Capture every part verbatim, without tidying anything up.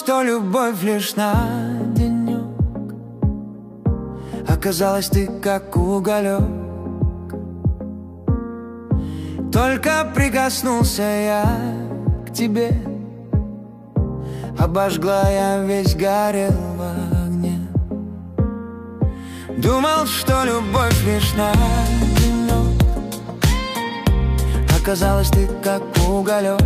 что любовь лишь на денек. Оказалось, ты как уголек. Только прикоснулся я к тебе, обожгла, я весь горел в огне. Думал, что любовь лишь на денек. Оказалось, ты как уголек.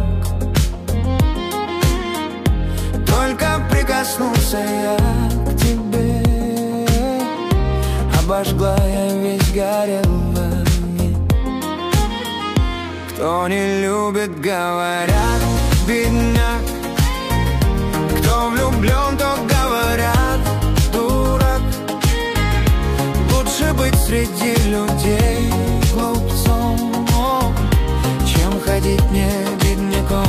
Только прикоснулся я к тебе, обожгла, я весь горел в огне. Кто не любит, говорят, бедняк. Кто влюблен, то говорят, дурак. Лучше быть среди людей глупцом, чем ходить мне бедняком.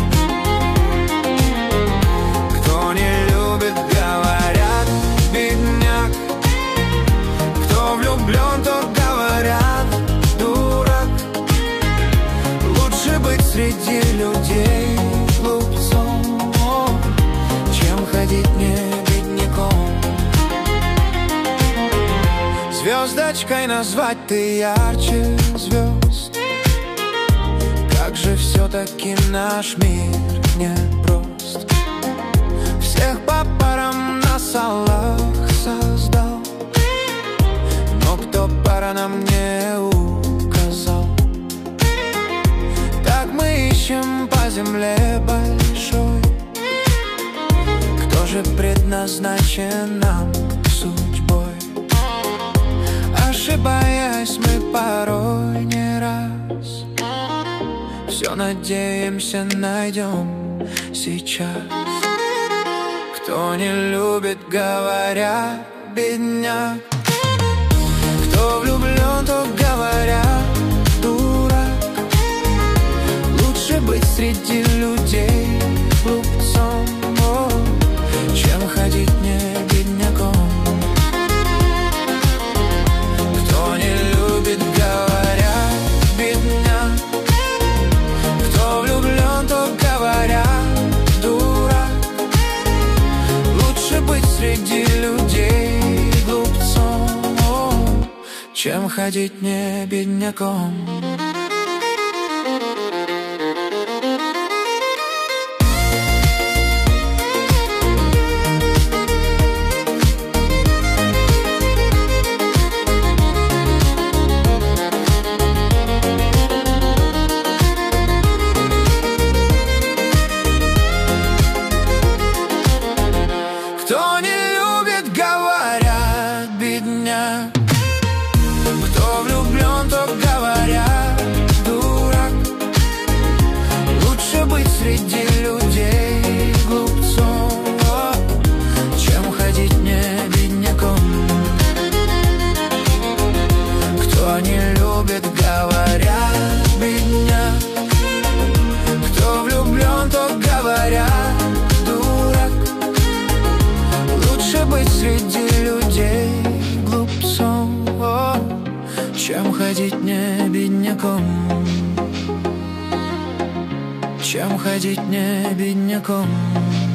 Кто не любит, говорят, бедняк. Кто влюблен, то говорят, дурак. Лучше быть среди людей глупцом, чем ходить мне бедняком. Звездочкой назвать ты ярче звезд. Как же все-таки наш мир непрост. Всех по парам нас Аллах создал, но кто пара нам не указал. Так мы ищем по земле большой, кто же предназначен нам судьбой. Ошибаясь мы порой не раз, все надеемся найдем сейчас. Кто не любит, говорят, бедняк. Кто влюблен, то говорят, дурак. Лучше быть среди людей глупцом, чем ходить мне бедняком. Кто не любит, говорят, бедняк. Кто влюблен, то говорят, дурак. Лучше быть среди людей глупцом, чем ходить не бедняком. Кто не любит, говорят, бедняк. Кто влюблен, то говорят, дурак. Лучше быть среди людей глупцом, чем ходить не бедняком. Кто не любит, говорят, бедняк. Кто влюблен, то говорят, дурак. Лучше быть среди людей глупцом, чем ходить не бедняком. Чем ходить не бедняком.